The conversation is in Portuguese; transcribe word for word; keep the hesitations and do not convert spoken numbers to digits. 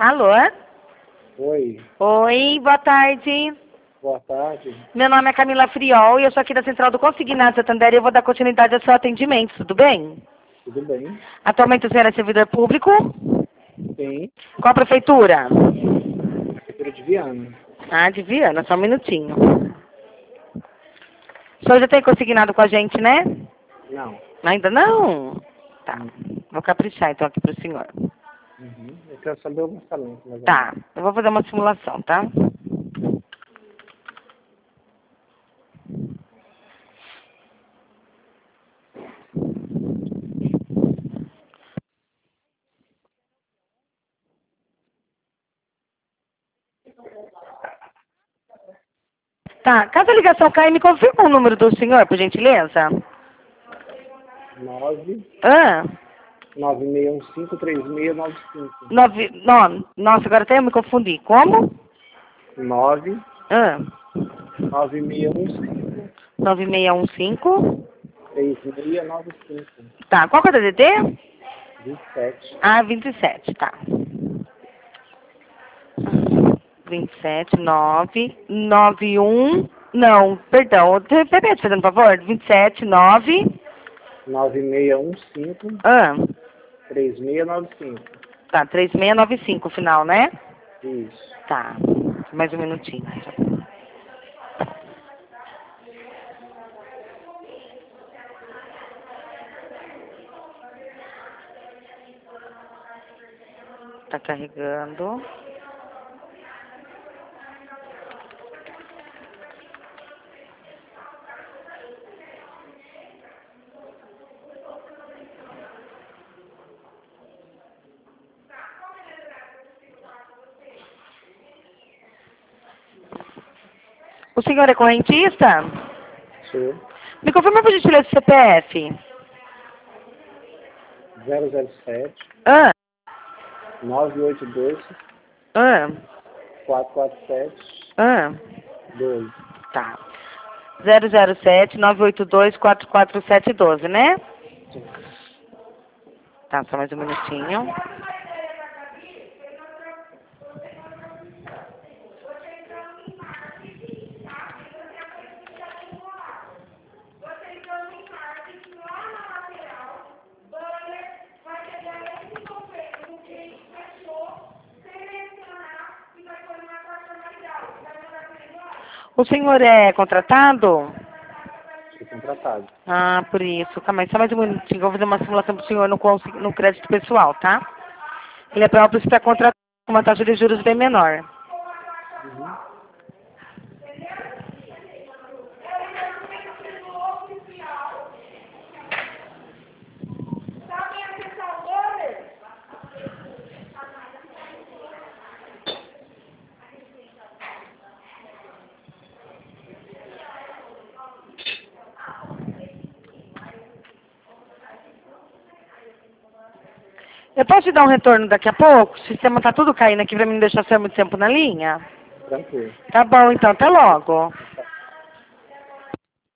Alô? Oi, Oi, boa tarde. boa tarde. Meu nome é Camila Friol e eu sou aqui da Central do Consignado Santander e eu vou dar continuidade ao seu atendimento, tudo bem? Tudo bem? Atualmente o senhor é servidor público? Sim, Qual a prefeitura? Prefeitura de Viana. Ah, de Viana, só um minutinho. O senhor já tem consignado com a gente, né? Não. Ainda não? Tá. Hum, Vou caprichar então aqui pro senhor. Uhum. Eu quero saber o orçamento, mais ou Tá. menos. Eu vou fazer uma simulação, tá? Tá. Caso a ligação caia, me confirma o número do senhor, por gentileza? nove Ah, nove seis um cinco três seis nove cinco. nove, não, nossa, agora até eu me confundi. Como? nove Ah, nove seis um cinco nove seis um cinco. três seis nove cinco. Tá, qual que é o D D D? vinte e sete. Ah, vinte e sete, tá. vinte e sete, nove, nove um, não, perdão, repete, fazendo favor. vinte e sete, nove, nove seis um cinco ah, três seis nove cinco. tá, três seis nove cinco o final, né? Isso. Tá, mais um minutinho. Tá carregando. O senhor é correntista? Sou Me confirma por gentileza o C P F. zero zero sete Ah, nove oito dois ah, quatro quatro sete ah, dois. tá. zero zero sete, nove oito dois, quatro quatro sete um dois, né? Sim. Tá, só mais um minutinho. O senhor é contratado? Sou contratado. Ah, por isso. Calma aí, só mais um minutinho. Eu vou fazer uma simulação para o senhor no, consi- no crédito pessoal, tá? Ele é próprio para contratar com uma taxa de juros bem menor. Uhum. Eu posso te dar um retorno daqui a pouco? O sistema tá tudo caindo aqui para mim não deixar você muito tempo na linha? Tranquilo. Tá bom, então. Até logo.